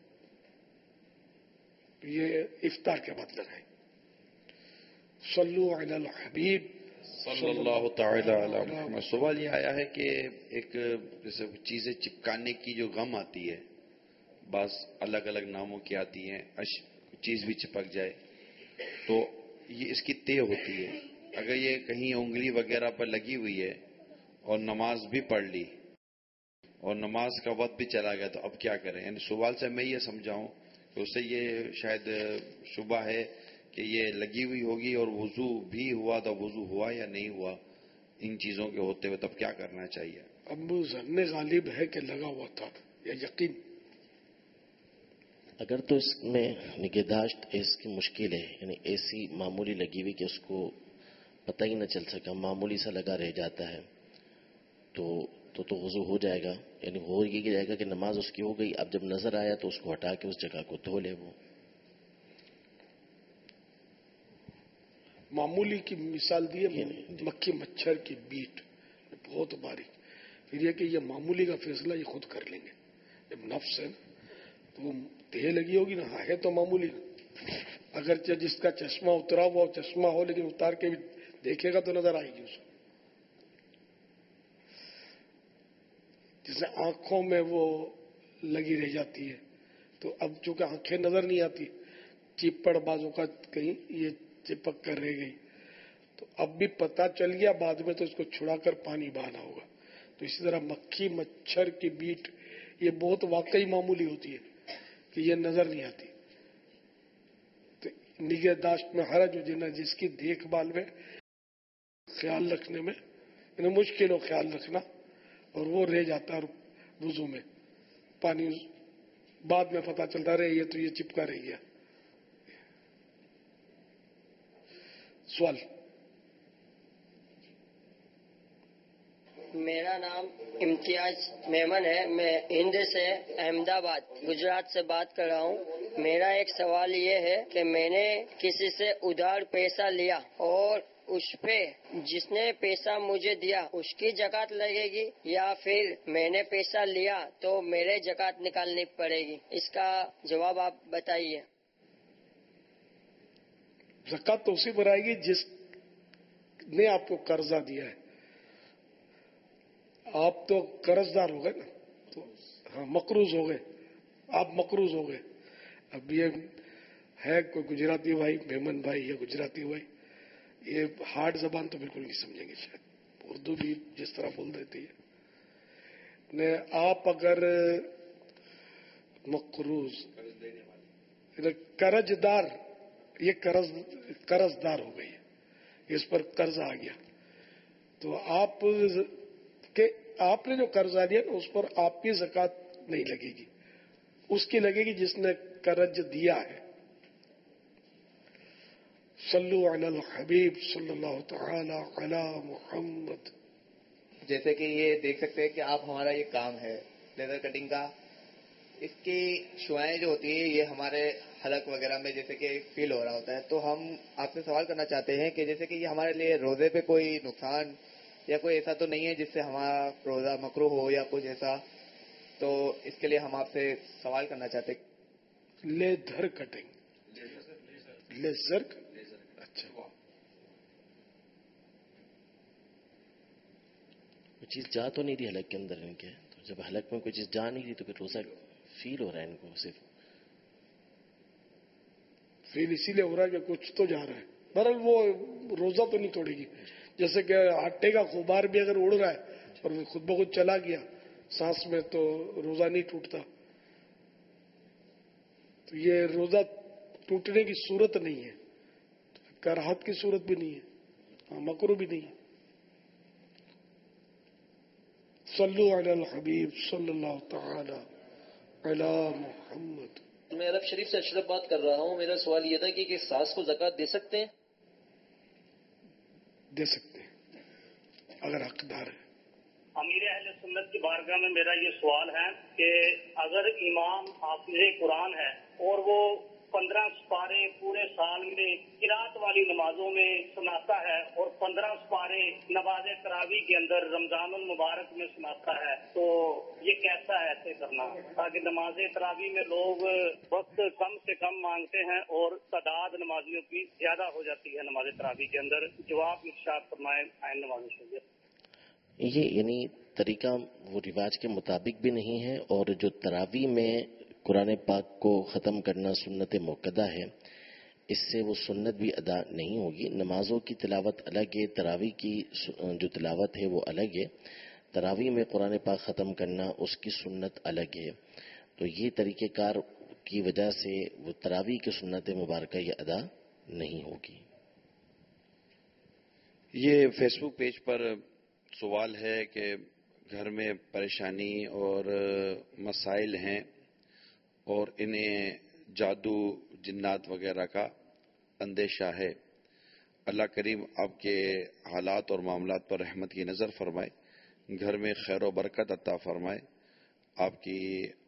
तो ये इफ्तार के बाद लगाएं। सल्लु अलल हबीब सल्लल्लाहु तआला अलैहि वसल्लम। सवाल ये आया है कि एक जैसे चीजें चिपकाने की जो गम आती है, बस अलग अलग नामों की आती हैं, चीज भी चिपक जाए, तो ये इसकी तय होती है। अगर ये कहीं उंगली वगैरह पर लगी हुई है और नमाज भी पढ़ ली और नमाज का वक्त भी चला गया, तो अब क्या करें? यानी सवाल से मैं ये समझाऊं कि उससे ये शायद शुबा है कि ये लगी हुई होगी और वुजू भी हुआ, तो वुजू हुआ या नहीं हुआ इन चीजों के होते हुए, तब क्या करना चाहिए? अब ज़न्ने गालिब है कि लगा हुआ था या यकीन? अगर तो इसमें निगहदाश्त इसकी मुश्किल है, यानी ऐसी मामूली लगी हुई कि उसको पता ही न चल सका, मामूली सा लगा रह जाता है, तो वुजू हो जाएगा, यानी हो ये जाएगा कि नमाज उसकी हो गई। अब जब नजर आया तो उसको हटा के उस जगह को धो ले। वो मामूली की मिसाल दी है, मक्खी मच्छर की बीट बहुत बारीक, फिर ये कि ये मामूली का फैसला ये खुद कर लेंगे। जब नफ्स है ना, तो वो देह लगी होगी ना, है तो मामूली, अगर जिसका चश्मा उतरा हुआ चश्मा हो, लेकिन उतार के भी देखेगा तो नजर आएगी उसको। जैसे आंखों में वो लगी रह जाती है, तो अब चूंकि आंखें नजर नहीं आती, चिपड़ बाजू का कहीं ये चिपक कर रह गई, तो अब भी पता चल गया बाद में, तो इसको छुड़ाकर पानी बहाना होगा। तो इसी तरह मक्खी मच्छर की बीट ये बहुत वाकई मामूली होती है कि ये नजर नहीं आती, तो निगहदाश्त में हरज हो जाना, जिसकी देखभाल में ख्याल रखने में मुश्किल हो ख्याल रखना, और वो रह जाता है वुजू में पानी, बाद में पता चलता रहे ये तो ये चिपका रह गया। सवाल। मेरा नाम इम्तियाज मेमन है, मैं हिंद से अहमदाबाद गुजरात से बात कर रहा हूँ। मेरा एक सवाल ये है कि मैंने किसी से उधार पैसा लिया और उस पे जिसने पैसा मुझे दिया उसकी ज़कात लगेगी, या फिर मैंने पैसा लिया तो मेरे ज़कात निकालनी पड़ेगी? इसका जवाब आप बताइए। ज़कात तो उसी पर आएगी जिसने आपको कर्जा दिया है। आप तो कर्जदार हो गए ना, तो हाँ मकरूज हो गए, आप मकरूज हो गए। अब ये है कोई गुजराती भाई, मेमन भाई या गुजराती भाई, ये हार्ड जबान तो बिल्कुल नहीं समझेंगे शायद, उर्दू भी जिस तरह बोल देती है, نے آپ اگر مقروض قرضدار، یہ قرضدار ہو گئی، اس پر قرض آ گیا، تو آپ نے جو قرضہ لیا نا اس پر آپ کی زکوٰۃ نہیں لگے گی، اس کی لگے گی جس نے قرض دیا ہے۔ صلو علی الحبیب صلی اللہ تعالی علی محمد۔ جیسے کہ یہ دیکھ سکتے ہیں کہ آپ ہمارا یہ کام ہے لیدر کٹنگ کا، اس کی شعائیں جو ہوتی ہیں یہ ہمارے حلق وغیرہ میں جیسے کہ فیل ہو رہا ہوتا ہے، تو ہم آپ سے سوال کرنا چاہتے ہیں کہ جیسے کہ یہ ہمارے لیے روزے پہ کوئی نقصان یا کوئی ایسا تو نہیں ہے جس سے ہمارا روزہ مکروہ ہو یا کچھ ایسا، تو اس کے لیے ہم آپ سے سوال کرنا چاہتے ہیں۔ لیدر کٹنگ، لیزر، اچھا، کوئی چیز جا تو نہیں رہی حلق کے اندر ان کے، تو جب حلق میں کوئی چیز جا نہیں رہی تو پھر روزہ فیل ہو رہا ہے ان کو، صرف فیل اسی لیے ہو رہا ہے کہ کچھ تو جا رہا ہے، بہرحال وہ روزہ تو نہیں توڑے گی۔ جیسے کہ آٹے کا غبار بھی اگر اڑ رہا ہے اور وہ خود بخود چلا گیا سانس میں تو روزہ نہیں ٹوٹتا، تو یہ روزہ ٹوٹنے کی صورت نہیں ہے، کراہت کی صورت بھی نہیں ہے، مکروہ بھی نہیں ہے۔ صلو علی الحبیب صلی اللہ تعالی علی محمد۔ میں عرب شریف سے اشرف بات کر رہا ہوں۔ میرا سوال یہ تھا کہ ساس کو زکوٰۃ دے سکتے ہیں؟ دے سکتے ہیں اگر حقدار ہے۔ امیر اہل سنت کی بارگاہ میں میرا یہ سوال ہے کہ اگر امام حافظ قرآن ہے اور وہ 15 سپارے پورے سال میں قرات والی نمازوں میں سناتا ہے اور 15 سپارے نماز تراویح کے اندر رمضان المبارک میں سناتا ہے، تو یہ کیسا ہے ایسے کرنا؟ تاکہ نماز تراویح میں لوگ وقت کم سے کم مانگتے ہیں اور تعداد نمازیوں کی زیادہ ہو جاتی ہے نماز تراویح کے اندر۔ جواب ارشاد فرمائیں آئین نماز شریف۔ یہ یعنی طریقہ وہ رواج کے مطابق بھی نہیں ہے، اور جو تراویح میں قرآن پاک کو ختم کرنا سنت موقدہ ہے، اس سے وہ سنت بھی ادا نہیں ہوگی۔ نمازوں کی تلاوت الگ ہے، تراویح کی جو تلاوت ہے وہ الگ ہے، تراویح میں قرآن پاک ختم کرنا اس کی سنت الگ ہے، تو یہ طریقہ کار کی وجہ سے وہ تراویح کی سنت مبارکہ یہ ادا نہیں ہوگی۔ یہ فیس بک پیج پر سوال ہے کہ گھر میں پریشانی اور مسائل ہیں اور انہیں جادو جنات وغیرہ کا اندیشہ ہے، اللہ کریم آپ کے حالات اور معاملات پر رحمت کی نظر فرمائے، گھر میں خیر و برکت عطا فرمائے، آپ کی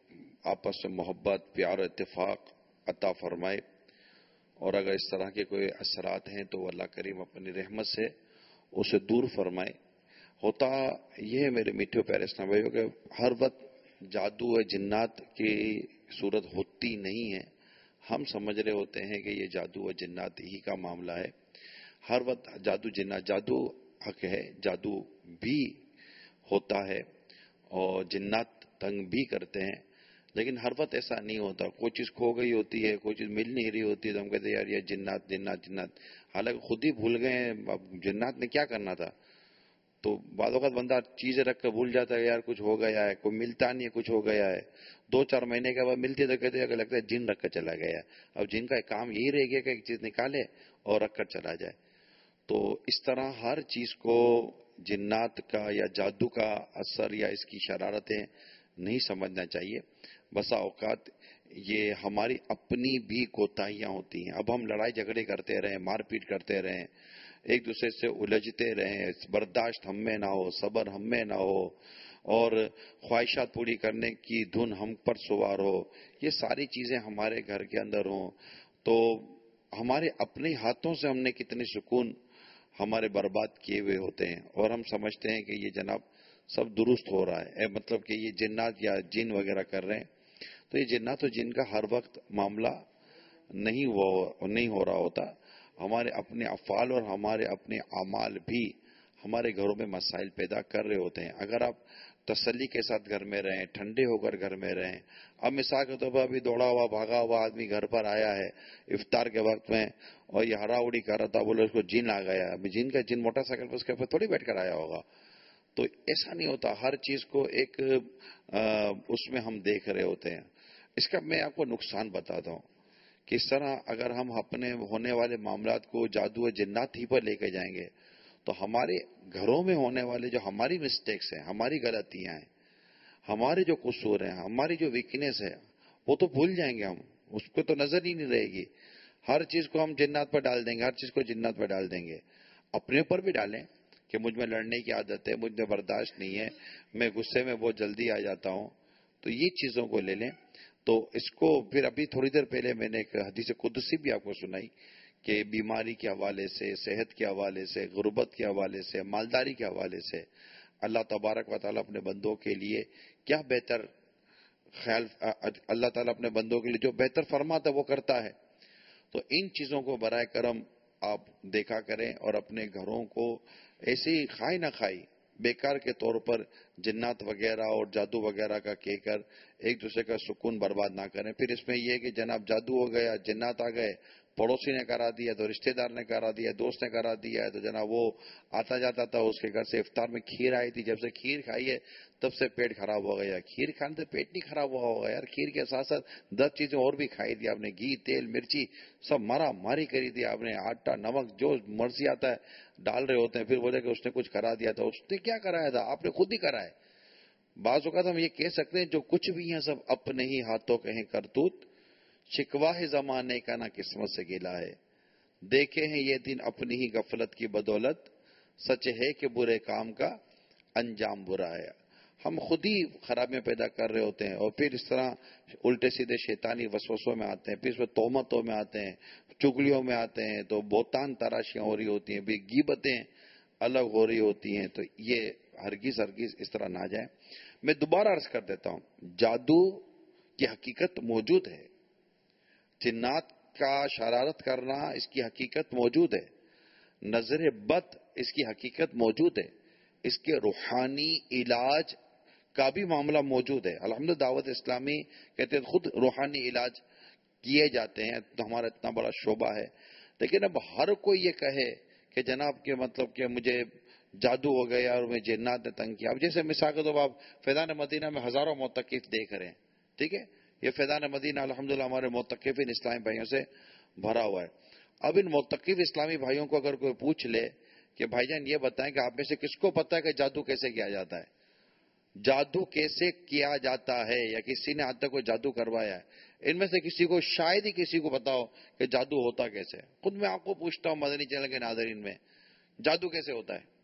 آپس میں محبت پیار و اتفاق عطا فرمائے، اور اگر اس طرح کے کوئی اثرات ہیں تو اللہ کریم اپنی رحمت سے اسے دور فرمائے۔ ہوتا یہ ہے میرے میٹھے پیارے اسلام بھائیوں کہ ہر وقت جادو و جنات کی صورت ہوتی نہیں ہے، ہم سمجھ رہے ہوتے ہیں کہ یہ جادو و جنات ہی کا معاملہ ہے، ہر وقت جادو جنات، جادو حق ہے، جادو بھی ہوتا ہے اور جنات تنگ بھی کرتے ہیں، لیکن ہر وقت ایسا نہیں ہوتا۔ کوئی چیز کھو گئی ہوتی ہے، کوئی چیز مل نہیں رہی ہوتی ہے تو ہم کہتے ہیں یار یہ جنات جنات جنات، حالانکہ خود ہی بھول گئے ہیں جنات نے کیا کرنا تھا۔ تو بعض اوقات بندہ چیزیں رکھ کر بھول جاتا ہے یار کچھ ہو گیا ہے، کوئی ملتا نہیں ہے کچھ ہو گیا ہے، 2-4 مہینے کے بعد ملتی ہے تو کہتے ہیں کہ لگتا ہے جن رکھ کر چلا گیا۔ اب جن کا کام یہی رہ گیا کہ ایک چیز نکالے اور رکھ کر چلا جائے۔ تو اس طرح ہر چیز کو جنات کا یا جادو کا اثر یا اس کی شرارتیں نہیں سمجھنا چاہیے۔ بسا اوقات یہ ہماری اپنی بھی کوتاہیاں ہوتی ہیں۔ اب ہم لڑائی جھگڑے کرتے رہیں، مار پیٹ کرتے رہیں، ایک دوسرے سے الجھتے رہیں، برداشت ہم میں نہ ہو، صبر ہم میں نہ ہو، اور خواہشات پوری کرنے کی دھن ہم پر سوار ہو، یہ ساری چیزیں ہمارے گھر کے اندر ہوں تو ہمارے اپنے ہاتھوں سے ہم نے کتنے سکون ہمارے برباد کیے ہوئے ہوتے ہیں، اور ہم سمجھتے ہیں کہ یہ جناب سب درست ہو رہا ہے، مطلب کہ یہ جنات یا جن وغیرہ کر رہے ہیں، تو یہ جنات و جن کا ہر وقت معاملہ نہیں ہو رہا ہوتا۔ ہمارے اپنے افعال اور ہمارے اپنے اعمال بھی ہمارے گھروں میں مسائل پیدا کر رہے ہوتے ہیں۔ اگر آپ تسلی کے ساتھ گھر میں رہیں، ٹھنڈے ہو کر گھر میں رہیں، اب مثال کے طور پر ابھی دوڑا ہوا بھاگا ہوا آدمی گھر پر آیا ہے افطار کے وقت میں اور یہ ہرا اڑی کر رہا تھا، بولے اس کو جن آ گیا، ابھی جن موٹر سائیکل پر اس کے اوپر تھوڑی بیٹھ کر آیا ہوگا، تو ایسا نہیں ہوتا، ہر چیز کو ایک اس میں ہم دیکھ رہے ہوتے ہیں. اس کا میں آپ کو نقصان بتاتا ہوں. کس طرح اگر ہم اپنے ہونے والے معاملات کو جادو و جنات ہی پر لے کے جائیں گے تو ہمارے گھروں میں ہونے والے جو ہماری مسٹیکس ہیں، ہماری غلطیاں ہیں، ہمارے جو قصور ہیں، ہماری جو ویکنیس ہے، وہ تو بھول جائیں گے ہم. اس پہ تو نظر ہی نہیں رہے گی. ہر چیز کو ہم جنات پر ڈال دیں گے، ہر چیز کو جنات پر ڈال دیں گے. اپنے اوپر بھی ڈالیں کہ مجھ میں لڑنے کی عادت ہے، مجھ میں برداشت نہیں ہے، میں غصے میں بہت جلدی آ جاتا ہوں. تو یہ چیزوں کو لے لیں. تو اس کو پھر ابھی تھوڑی دیر پہلے میں نے ایک حدیث قدسی بھی آپ کو سنائی کہ بیماری کے حوالے سے، صحت کے حوالے سے، غربت کے حوالے سے، مالداری کے حوالے سے اللہ تبارک و تعالیٰ اپنے بندوں کے لیے کیا بہتر خیال، اللہ تعالیٰ اپنے بندوں کے لیے جو بہتر فرماتا ہے وہ کرتا ہے. تو ان چیزوں کو برائے کرم آپ دیکھا کریں اور اپنے گھروں کو ایسی کھائی نہ کھائی بیکار کے طور پر جنات وغیرہ اور جادو وغیرہ کا کہہ کر ایک دوسرے کا سکون برباد نہ کریں. پھر اس میں یہ کہ جناب جادو ہو گیا، جنات آ گئے، پڑوسی نے کرا دیا تو رشتہ دار نے کرا دیا، دوست نے کرا دیا ہے تو جناب وہ آتا جاتا تھا، اس کے گھر سے افطار میں کھیر آئی تھی، جب سے کھیر کھائی ہے تب سے پیٹ خراب ہو گیا. کھیر کھانے سے پیٹ نہیں خراب ہوا ہوگا یار، کھیر کے ساتھ ساتھ 10 چیزیں اور بھی کھائی تھی آپ نے، گھی، تیل، مرچی سب مارا ماری کری تھی آپ نے، آٹا نمک جو مرضی آتا ہے ڈال رہے ہوتے ہیں. پھر بولے کہ اس نے کچھ کرا دیا تھا. اس نے کیا کرایا تھا؟ آپ نے خود ہی کرا ہے. بعض اوقات ہم یہ کہہ سکتے ہیں جو کچھ بھی ہیں سب اپنے ہی ہاتھوں کے ہیں کرتوت، شکوا ہے زمانے کا نہ قسمت سے گلا ہے. دیکھے ہیں یہ دن اپنی ہی غفلت کی بدولت، سچ ہے کہ برے کام کا انجام برا ہے. ہم خود ہی خرابیاں پیدا کر رہے ہوتے ہیں اور پھر اس طرح الٹے سیدھے شیطانی وسوسوں میں آتے ہیں، پھر اس میں تہمتوں میں آتے ہیں، چگلیوں میں آتے ہیں، تو بہتان تراشیاں ہو رہی ہوتی ہیں، بھی غیبتیں الگ ہو رہی ہوتی ہیں. تو یہ ہرگز اس طرح نہ جائیں. میں دوبارہ عرض کر دیتا ہوں، جادو کی حقیقت موجود ہے، جنات کا شرارت کرنا اس کی حقیقت موجود ہے، نظر بد اس کی حقیقت موجود ہے، اس کے روحانی علاج کا بھی معاملہ موجود ہے. الحمدللہ دعوت اسلامی کہتے ہیں خود روحانی علاج کیے جاتے ہیں، تو ہمارا اتنا بڑا شعبہ ہے. لیکن اب ہر کوئی یہ کہے کہ جناب کے مطلب کہ مجھے جادو ہو گیا اور مجھے جنات نے تنگ کیا. اب جیسے مثال کے طور پر آپ فیضان مدینہ میں ہزاروں معتکف دیکھ رہے ہیں، ٹھیک ہے، یہ فیضان مدینہ الحمدللہ ہمارے معتکفین اسلامی بھائیوں سے بھرا ہوا ہے. اب ان معتکف اسلامی بھائیوں کو اگر کوئی پوچھ لے کہ بھائی جان یہ بتائیں کہ آپ میں سے کس کو پتہ ہے کہ جادو کیسے کیا جاتا ہے، جادو کیسے کیا جاتا ہے، یا کسی نے آج تک کوئی جادو کروایا ہے، ان میں سے کسی کو شاید ہی کسی کو پتا ہو کہ جادو ہوتا کیسے. خود میں آپ کو پوچھتا ہوں مدنی چینل کے ناظرین میں، جادو کیسے ہوتا ہے؟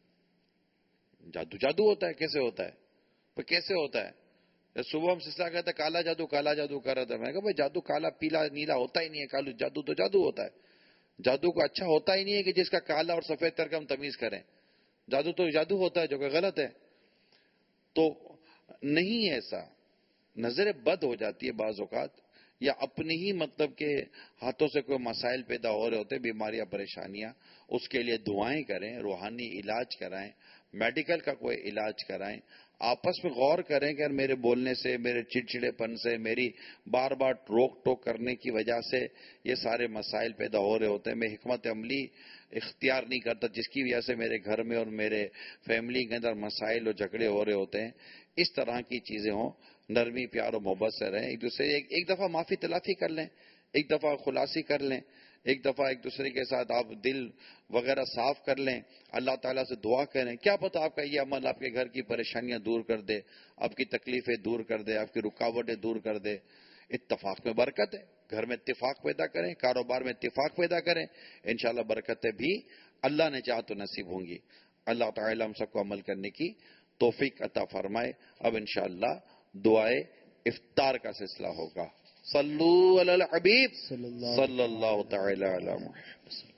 جادو ہوتا ہے، کیسے ہوتا ہے؟ تو کیسے ہوتا ہے؟ صبح ہم سلسلہ کہتے ہیں کالا جادو کر رہا تھا. میں کہا بھائی جادو کالا پیلا نیلا ہوتا ہی نہیں ہے، کالو جادو تو جادو ہوتا ہے. جادو کو اچھا ہوتا ہی نہیں ہے کہ جس کا کالا اور سفید کر کے ہم تمیز کریں. جادو تو جادو ہوتا ہے جو کہ غلط ہے. تو نہیں ہے ایسا، نظر بد ہو جاتی ہے بعض اوقات، یا اپنے ہی مطلب کہ ہاتھوں سے کوئی مسائل پیدا ہو رہے ہوتے، بیماریاں پریشانیاں، اس کے لیے دعائیں کریں، روحانی علاج کرائیں، میڈیکل کا کوئی علاج کرائیں. آپس میں غور کریں کہ میرے بولنے سے، میرے چڑچڑے پن سے، میری بار بار روک ٹوک کرنے کی وجہ سے یہ سارے مسائل پیدا ہو رہے ہوتے ہیں. میں حکمت عملی اختیار نہیں کرتا جس کی وجہ سے میرے گھر میں اور میرے فیملی کے اندر مسائل اور جھگڑے ہو رہے ہوتے ہیں. اس طرح کی چیزیں ہوں، نرمی پیار و محبت سے رہیں، ایک دوسرے ایک دفعہ معافی تلافی کر لیں، ایک دفعہ خلاصی کر لیں، ایک دفعہ ایک دوسرے کے ساتھ آپ دل وغیرہ صاف کر لیں، اللہ تعالیٰ سے دعا کریں. کیا پتہ آپ کا یہ عمل آپ کے گھر کی پریشانیاں دور کر دے، آپ کی تکلیفیں دور کر دے، آپ کی رکاوٹیں دور کر دے. اتفاق میں برکت ہے، گھر میں اتفاق پیدا کریں، کاروبار میں اتفاق پیدا کریں، انشاءاللہ برکتیں بھی اللہ نے چاہا تو نصیب ہوں گی. اللہ تعالیٰ ہم سب کو عمل کرنے کی توفیق عطا فرمائے. اب انشاءاللہ دعائے افطار کا سلسلہ ہوگا. صلو علی الحبیب صلی اللہ تعالی علی محمد.